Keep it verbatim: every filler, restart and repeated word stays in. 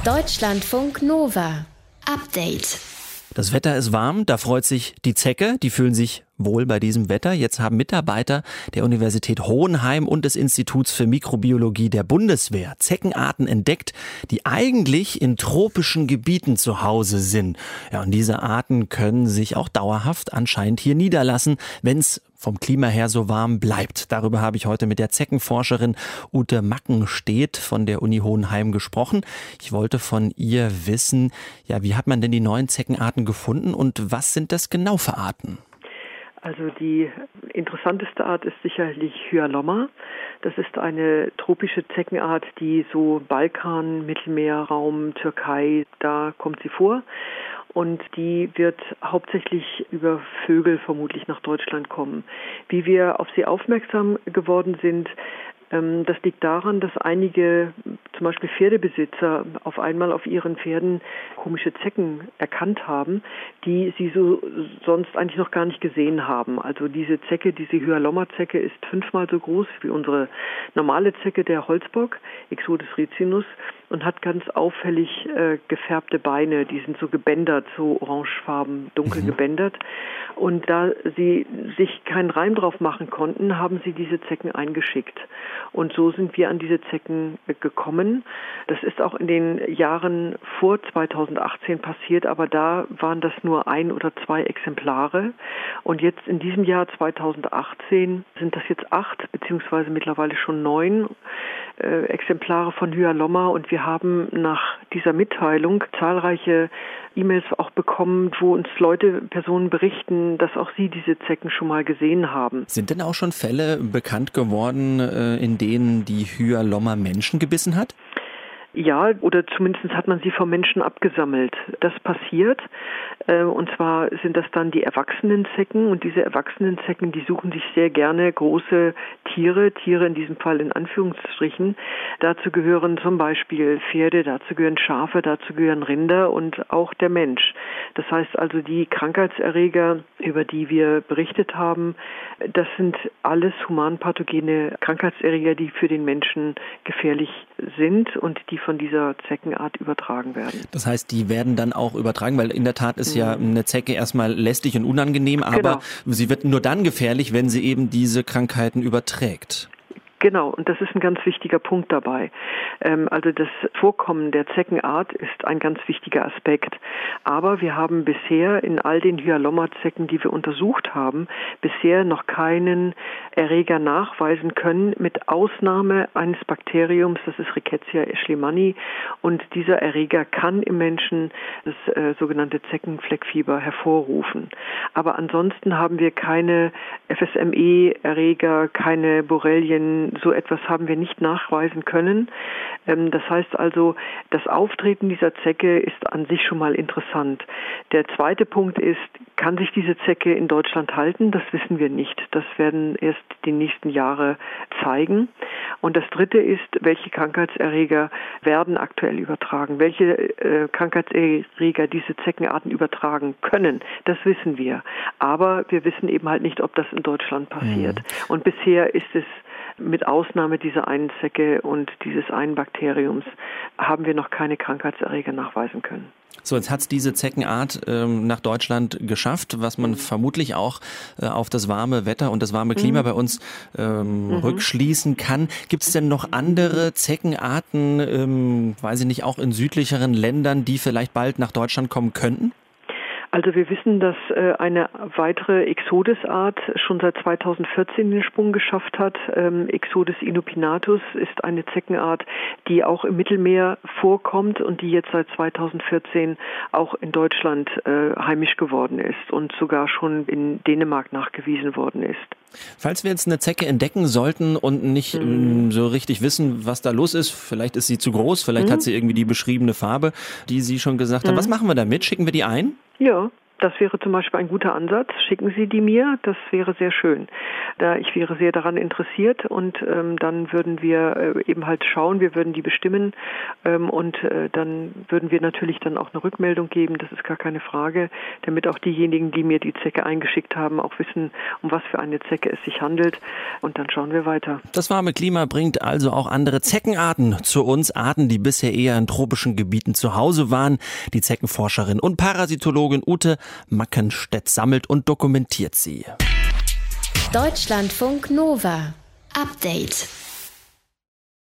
Deutschlandfunk Nova. Update. Das Wetter ist warm, da freut sich die Zecke, die fühlen sich wohl bei diesem Wetter. Jetzt haben Mitarbeiter der Universität Hohenheim und des Instituts für Mikrobiologie der Bundeswehr Zeckenarten entdeckt, die eigentlich in tropischen Gebieten zu Hause sind. Ja, und diese Arten können sich auch dauerhaft anscheinend hier niederlassen, wenn es vom Klima her so warm bleibt. Darüber habe ich heute mit der Zeckenforscherin Ute Mackenstedt von der Uni Hohenheim gesprochen. Ich wollte von ihr wissen, ja, wie hat man denn die neuen Zeckenarten gefunden und was sind das genau für Arten? Also die interessanteste Art ist sicherlich Hyalomma. Das ist eine tropische Zeckenart, die so Balkan, Mittelmeerraum, Türkei, da kommt sie vor. Und die wird hauptsächlich über Vögel vermutlich nach Deutschland kommen. Wie wir auf sie aufmerksam geworden sind, das liegt daran, dass einige, zum Beispiel Pferdebesitzer, auf einmal auf ihren Pferden komische Zecken erkannt haben, die sie so sonst eigentlich noch gar nicht gesehen haben. Also diese Zecke, diese Hyalomma-Zecke ist fünfmal so groß wie unsere normale Zecke, der Holzbock, Ixodes ricinus, und hat ganz auffällig äh, gefärbte Beine, die sind so gebändert, so orangefarben, dunkel mhm. gebändert. Und da sie sich keinen Reim drauf machen konnten, haben sie diese Zecken eingeschickt. Und so sind wir an diese Zecken gekommen. Das ist auch in den Jahren vor zweitausendachtzehn passiert, aber da waren das nur ein oder zwei Exemplare. Und jetzt in diesem Jahr zweitausendachtzehn sind das jetzt acht, beziehungsweise mittlerweile schon neun äh, Exemplare von Hyalomma. Und wir haben nach dieser Mitteilung zahlreiche E-Mails auch bekommen, wo uns Leute, Personen berichten, dass auch sie diese Zecken schon mal gesehen haben. Sind denn auch schon Fälle bekannt geworden, in denen die Hyalomma Menschen gebissen hat? Ja, oder zumindest hat man sie vom Menschen abgesammelt. Das passiert. Und zwar sind das dann die erwachsenen Zecken. Und diese erwachsenen Zecken, die suchen sich sehr gerne große Tiere, Tiere in diesem Fall in Anführungsstrichen. Dazu gehören zum Beispiel Pferde, dazu gehören Schafe, dazu gehören Rinder und auch der Mensch. Das heißt also, die Krankheitserreger, über die wir berichtet haben, das sind alles humanpathogene Krankheitserreger, die für den Menschen gefährlich sind und die von dieser Zeckenart übertragen werden. Das heißt, die werden dann auch übertragen, weil in der Tat ist mhm. ja eine Zecke erstmal lästig und unangenehm, aber genau. sie wird nur dann gefährlich, wenn sie eben diese Krankheiten überträgt. Genau, und das ist ein ganz wichtiger Punkt dabei. Ähm, also das Vorkommen der Zeckenart ist ein ganz wichtiger Aspekt. Aber wir haben bisher in all den Hyalomma-Zecken, die wir untersucht haben, bisher noch keinen Erreger nachweisen können, mit Ausnahme eines Bakteriums, das ist Rickettsia eschlemanni. Und dieser Erreger kann im Menschen das äh, sogenannte Zeckenfleckfieber hervorrufen. Aber ansonsten haben wir keine F S M E-Erreger, keine Borrelien, so etwas haben wir nicht nachweisen können. Das heißt also, das Auftreten dieser Zecke ist an sich schon mal interessant. Der zweite Punkt ist, kann sich diese Zecke in Deutschland halten? Das wissen wir nicht. Das werden erst die nächsten Jahre zeigen. Und das dritte ist, welche Krankheitserreger werden aktuell übertragen? Welche äh, Krankheitserreger diese Zeckenarten übertragen können? Das wissen wir. Aber wir wissen eben halt nicht, ob das in Deutschland passiert. Mhm. Und bisher ist es mit Ausnahme dieser einen Zecke und dieses einen Bakteriums haben wir noch keine Krankheitserreger nachweisen können. So, jetzt hat es diese Zeckenart ähm, nach Deutschland geschafft, was man mhm. vermutlich auch äh, auf das warme Wetter und das warme Klima mhm. bei uns ähm, mhm. rückschließen kann. Gibt es denn noch andere Zeckenarten, ähm, weiß ich nicht, auch in südlicheren Ländern, die vielleicht bald nach Deutschland kommen könnten? Also wir wissen, dass äh, eine weitere Ixodes-Art schon seit zweitausendvierzehn den Sprung geschafft hat. Ähm, Ixodes inopinatus ist eine Zeckenart, die auch im Mittelmeer vorkommt und die jetzt seit zweitausendvierzehn auch in Deutschland äh, heimisch geworden ist und sogar schon in Dänemark nachgewiesen worden ist. Falls wir jetzt eine Zecke entdecken sollten und nicht mhm. so richtig wissen, was da los ist, vielleicht ist sie zu groß, vielleicht mhm. hat sie irgendwie die beschriebene Farbe, die Sie schon gesagt mhm. haben. Was machen wir damit? Schicken wir die ein? Ja, Das wäre zum Beispiel ein guter Ansatz. Schicken Sie die mir, das wäre sehr schön. Da ich wäre sehr daran interessiert und ähm, dann würden wir äh, eben halt schauen, wir würden die bestimmen ähm, und äh, dann würden wir natürlich dann auch eine Rückmeldung geben, das ist gar keine Frage, damit auch diejenigen, die mir die Zecke eingeschickt haben, auch wissen, um was für eine Zecke es sich handelt und dann schauen wir weiter. Das warme Klima bringt also auch andere Zeckenarten zu uns, Arten, die bisher eher in tropischen Gebieten zu Hause waren. Die Zeckenforscherin und Parasitologin Ute Mackenstedt sammelt und dokumentiert sie. Deutschlandfunk Nova. Update.